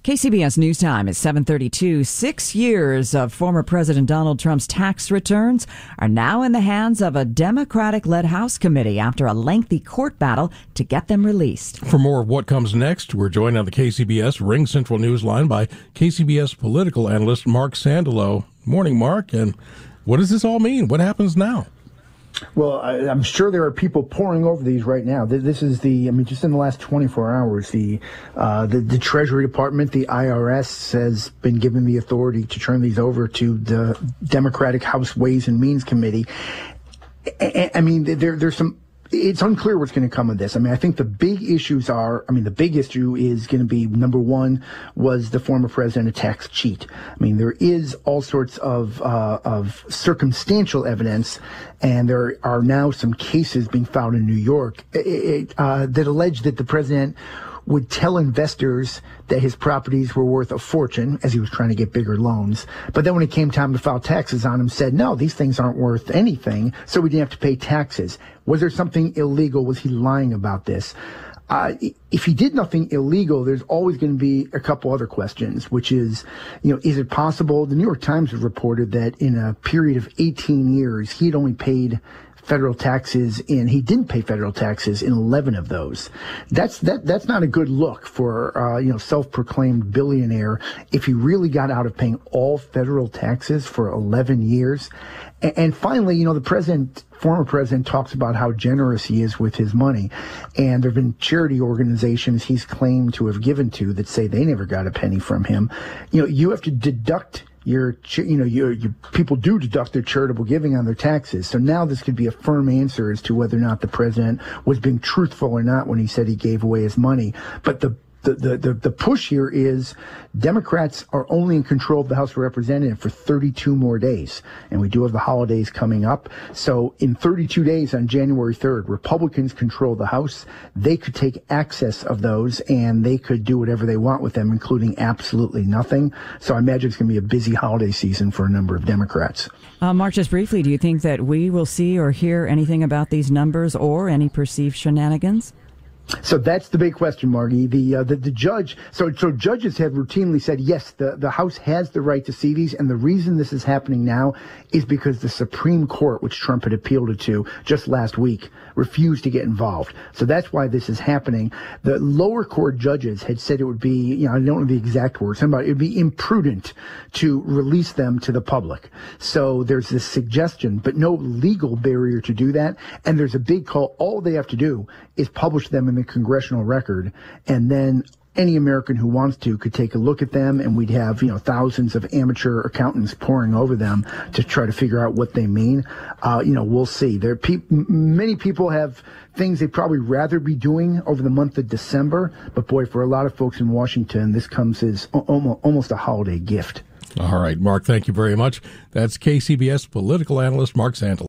KCBS News Time is 7:32. 6 years of former President Donald Trump's tax returns are now in the hands of a Democratic-led House committee after a lengthy court battle to get them released. For more of what comes next, we're joined on the KCBS Ring Central Newsline by KCBS political analyst Mark Sandalow. Morning, Mark. And what does this all mean? What happens now? Well, I'm sure there are people poring over these right now. This is just in the last 24 hours, the Treasury Department, the IRS, has been given the authority to turn these over to the Democratic House Ways and Means Committee. There's some. It's unclear what's going to come of this. I think the big issues are, the big issue is going to be, number one, was the former president a tax cheat? There is all sorts of circumstantial evidence, and there are now some cases being filed in New York that allege that the president would tell investors that his properties were worth a fortune as he was trying to get bigger loans. But then when it came time to file taxes on them, said, no, these things aren't worth anything, so we didn't have to pay taxes. Was there something illegal? Was he lying about this? If he did nothing illegal, there's always going to be a couple other questions, which is, is it possible? The New York Times has reported that in a period of 18 years, he'd only paid federal taxes he didn't pay federal taxes in 11 of those. That's not a good look for self-proclaimed billionaire if he really got out of paying all federal taxes for 11 years. And finally, the former president talks about how generous he is with his money. And there have been charity organizations he's claimed to have given to that say they never got a penny from him. You have to deduct your people do deduct their charitable giving on their taxes. So now this could be a firm answer as to whether or not the president was being truthful or not when he said he gave away his money. But the push here is Democrats are only in control of the House of Representatives for 32 more days. And we do have the holidays coming up. So in 32 days on January 3rd, Republicans control the House. They could take access of those and they could do whatever they want with them, including absolutely nothing. So I imagine it's going to be a busy holiday season for a number of Democrats. Mark, just briefly, do you think that we will see or hear anything about these numbers or any perceived shenanigans? So that's the big question, Margie. The judge. So judges have routinely said yes, the House has the right to see these, and the reason this is happening now is because the Supreme Court, which Trump had appealed it to just last week, refused to get involved. So that's why this is happening. The lower court judges had said it would be, I don't know the exact words, it would be imprudent to release them to the public. So there's this suggestion, but no legal barrier to do that. And there's a big call. All they have to do is publish them in the congressional record, and then any American who wants to could take a look at them, and we'd have, thousands of amateur accountants poring over them to try to figure out what they mean. We'll see. Many people have things they'd probably rather be doing over the month of December, but boy, for a lot of folks in Washington, this comes as almost a holiday gift. All right, Mark, thank you very much. That's KCBS political analyst Mark Sandalow.